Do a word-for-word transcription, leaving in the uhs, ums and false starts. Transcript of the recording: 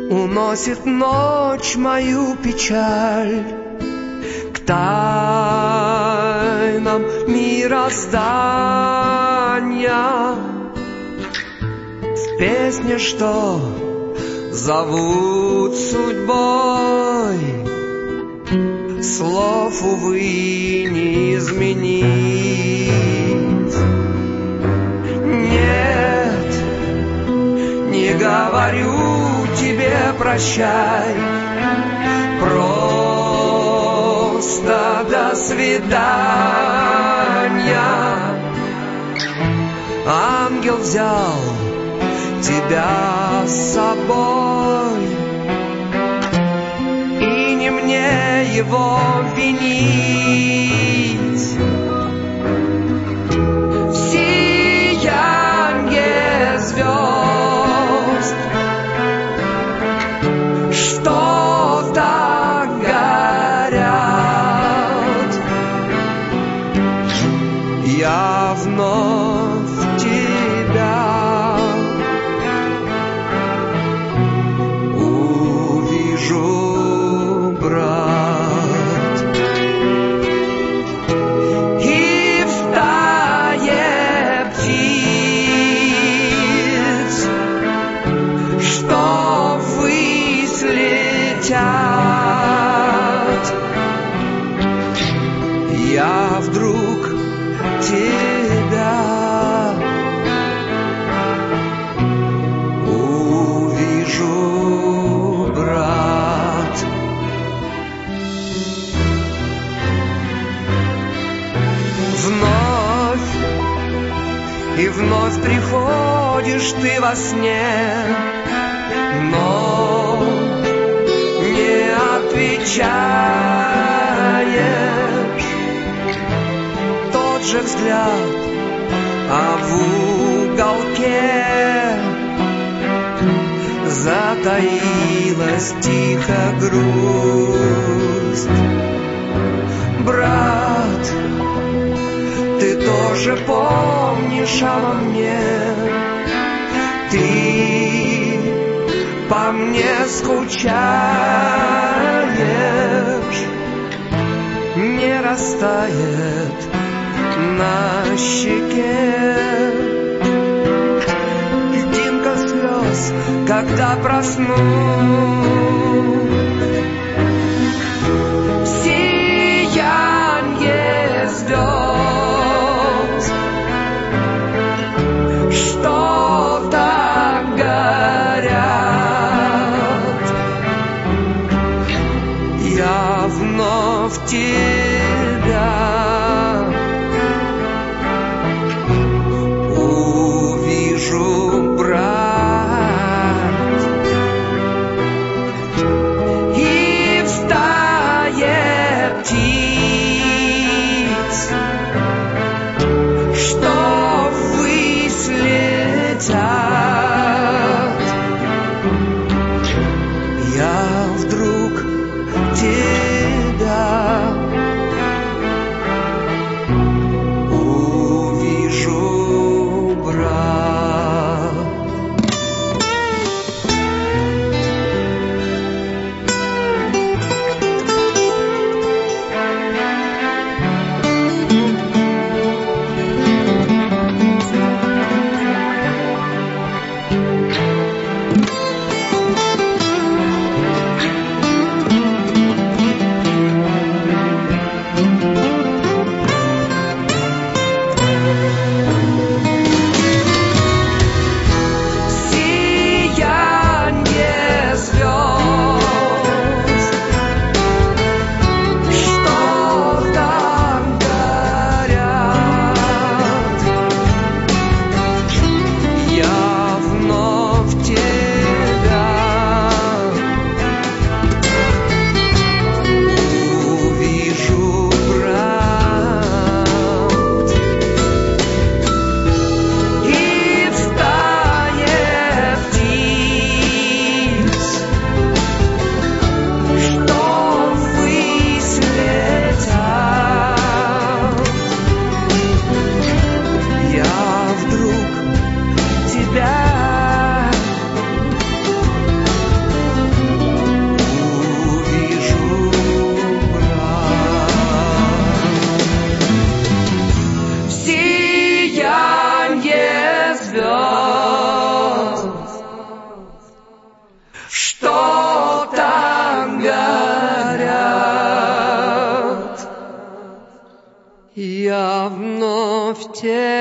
Уносит ночь мою печаль к тайнам мироздания. В песне, что зовут судьбой, слов, увы, не изменить. Нет, не говорю тебе прощай, просто до свидания. Ангел взял тебя с собой, и не мне его винить. В сиянье звезд что-то горят. Я вновь тебя увижу, брат. И в стае птиц, что ввысь летят, я вдруг тебя увижу, брат. Вновь и вновь приходишь ты во сне, но не отвечаешь. Тот же взгляд, а в уголке затаилась тихо грусть. Брат, ты тоже помнишь обо мне, ты по мне скучаешь. Не растает на щеке льдинка слез, когда проснусь. Сиянье звезд что-то горят. Я вновь тебя увижу, брат. тебя.